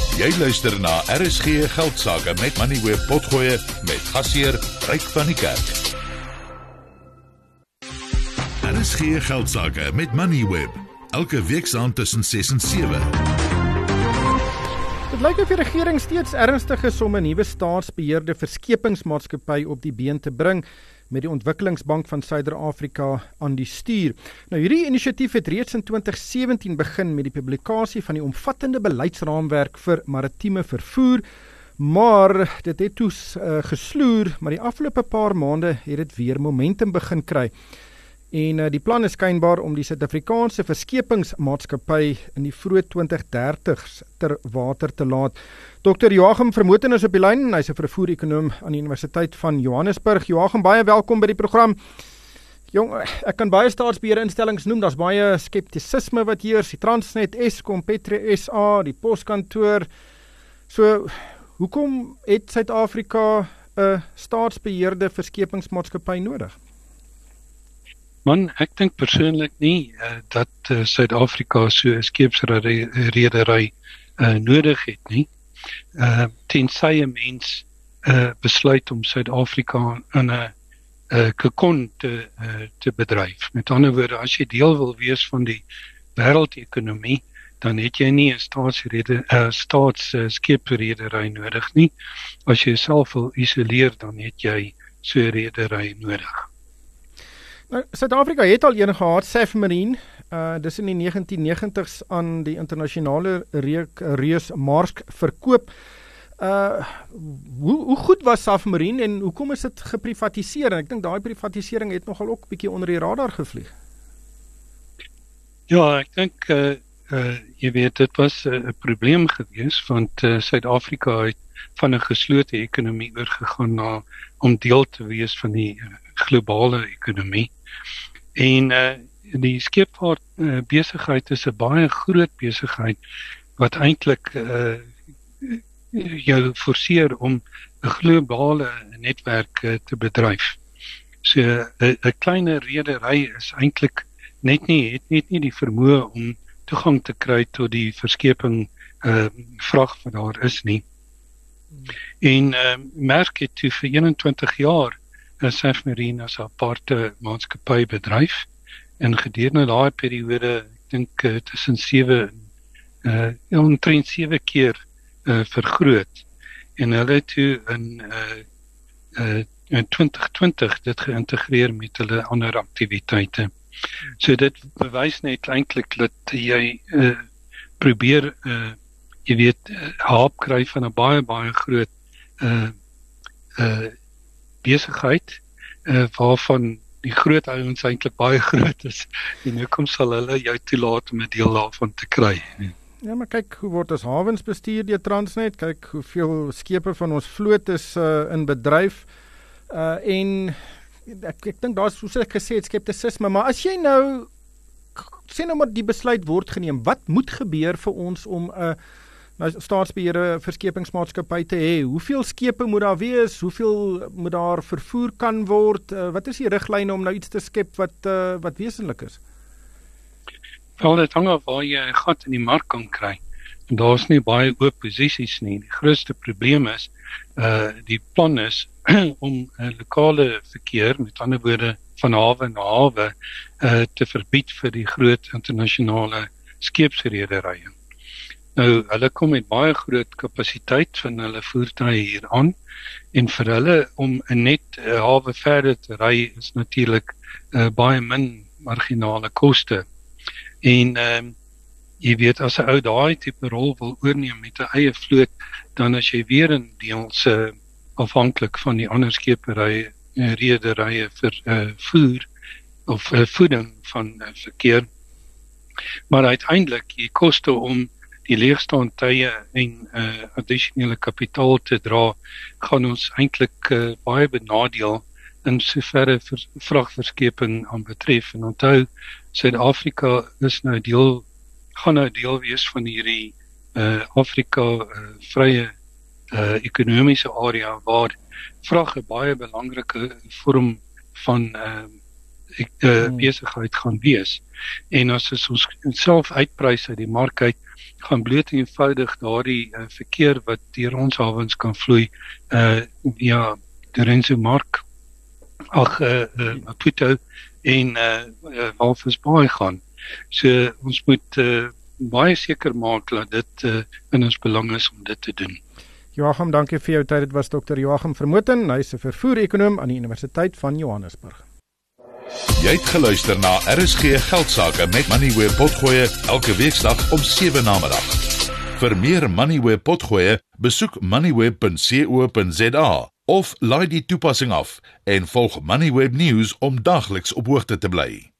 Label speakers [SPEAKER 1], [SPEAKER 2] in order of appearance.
[SPEAKER 1] Jy luister na RSG Geldsaake met Moneyweb Potgoe met gasheer Ryk van die Kerk. RSG Geldsaake met Moneyweb. Elke weeksaand tussen 6 en 7.
[SPEAKER 2] Dit lyk of die regering steeds ernstig is om 'n nuwe staatsbeheerde verskeppingsmaatskappy op die been te bring met die Ontwikkelingsbank van Suider-Afrika aan die stuur. Nou hierdie inisiatief het reeds in 2017 begin met die publikasie van die omvattende beleidsraamwerk vir maritieme vervoer, maar dit het toe gesloer, maar die afgelope paar maande het dit weer momentum begin kry. En die plan is skynbaar om die Suid-Afrikaanse verskepingsmaatskappy in die vroeë 2030s ter water te laat. Dr. Joachim Vermooten is op die lyn, hy's 'n vervoer-ekonoom aan die Universiteit van Johannesburg. Joachim, baie welkom by die program. Jong, ek kan baie staatsbeheerde instellings noem, daar's baie skeptisisme wat heers, die Transnet, Eskom, Petro SA, die Poskantoor. So, hoekom het Suid-Afrika 'n staatsbeheerde verskepingsmaatskappy nodig?
[SPEAKER 3] Man, ek dink persoonlik nie dat Suid-Afrika so 'n skeepsredery nodig het nie. Tensy 'n mens besluit om Suid-Afrika in 'n kokon te bedryf. Met ander woorde, as jy deel wil wees van die wêreldekonomie, dan het jy nie 'n staatsskeepsredery nodig nie. As jy jouself wil isoleer, dan het jy so 'n redery nodig.
[SPEAKER 2] Nou, Suid-Afrika het al een gehad, Safmarine, dis in die 1990s aan die internasionale reus Maersk verkoop. Hoe goed was Safmarine en hoekom is dit geprivatiseer? En ek dink daai privatisering het nogal ook 'n bietjie onder die radar gevlieg.
[SPEAKER 3] Ja, ek dink jy weet, dit was 'n probleem gewees, want Suid-Afrika het van 'n geslote ekonomie oorgegaan na om deel te wees van die globale ekonomie. En die scheepvaart besigheid is 'n baie groot besigheid wat eintlik jou forceer om 'n globale netwerk te bedryf. So 'n kleiner redery is eintlik net nie die vermoë om toegang te kry tot die verskeping vrag wat daar is nie. En Maersk het toe vir 21 jaar Safmarine as 'n aparte maatskappy bedryf, en gedurende daai periode, ek dink tussen 7 keer vergroot, en hulle het toe in 2020 dit geïntegreer met hulle ander aktiwiteite. So dit bewys net eintlik dat jy probeer jy weet, hulp kry van 'n baie groot besigheid, waarvan die groot ouens eintlik baie groot is, en hoekom sal hulle jou toelaat om 'n deel daarvan te kry?
[SPEAKER 2] Ja, maar kyk, hoe word ons hawens bestuur deur Transnet, kyk hoeveel skepe van ons vloot is in bedryf, en ek dink daar's, soos ek gesê het, skeptisisme, maar as jy nou, sê nou maar die besluit word geneem, wat moet gebeur vir ons om 'n staatsbeheerde verskepingsmaatskappy te hê? Hoeveel skepe moet daar wees? Hoeveel moet daar vervoer kan word? Wat is die riglyne om nou iets te skep wat wesentlik is?
[SPEAKER 3] Wel, dit hang af waar jy 'n gat in die mark kan kry. En daar's nie baie oop posisies nie. Die grootste probleem is, die plan is om lokale verkeer, met ander woorde van hawe na hawe, te verbied vir die groot internasionale skeepsrederye. Nou, hulle kom met baie groot kapasiteit van hulle voertuie hier aan, en vir hulle om 'n net hawe verder te ry is natuurlik baie min marginale koste. En jy weet, as 'n ou daai tipe rol wil oorneem met 'n eie vloot, dan as jy weer in deels afhanklik van die ander rederye vir voer of voeding van verkeer. Maar uiteindelik, die koste om die leegstaande tye en addisionele kapitaal te dra, gaan ons eintlik baie benadeel in soverre vragverskeping aanbetref. En onthou, Suid-Afrika gaan nou deel wees van hierdie Afrika vrye ekonomiese area, waar vrag 'n baie belangrike vorm van besigheid gaan wees. En as ons self uitprys uit die mark uit, gaan bloot eenvoudig daardie verkeer wat deur ons hawens kan vloei via Lorenzo Mark, Maputo en Walvis Bay gaan. So ons moet baie seker maak dat dit in ons belang is om dit te doen.
[SPEAKER 2] Joachim, dankie vir jou tyd. Dit was Dr. Joachim Vermooten, hy is 'n vervoer-ekonoom aan die Universiteit van Johannesburg.
[SPEAKER 1] Jy het geluister na RSG Geldsaake met Moneyweb Potgoe elke weeksdag om 7 namiddag. Vir meer Moneyweb Potgoe, besoek moneyweb.co.za of laai die toepassing af en volg Moneyweb News om dagliks op hoogte te bly.